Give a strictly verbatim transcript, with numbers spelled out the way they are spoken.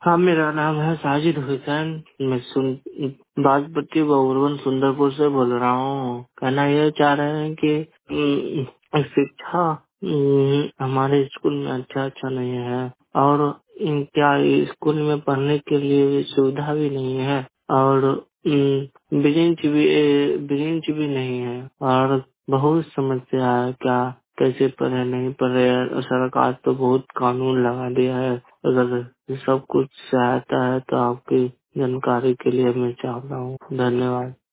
हाँ, मेरा नाम है साजिद हुसैन। मैं सुन बाजपट्टी बहुरवन सुंदरपुर से बोल रहा हूँ। कहना ये चाह रहे हैं कि अम, शिक्षा अम, हमारे स्कूल में अच्छा अच्छा नहीं है और अम, क्या स्कूल में पढ़ने के लिए सुविधा भी नहीं है और अम, बेंच भी ए, बेंच भी नहीं है और बहुत समस्या है। क्या कैसे पढ़े नहीं पढ़े, सरकार तो बहुत कानून लगा दिया है। अगर सब कुछ सहायता है तो आपकी जानकारी के लिए मैं चाह रहा हूँ। धन्यवाद।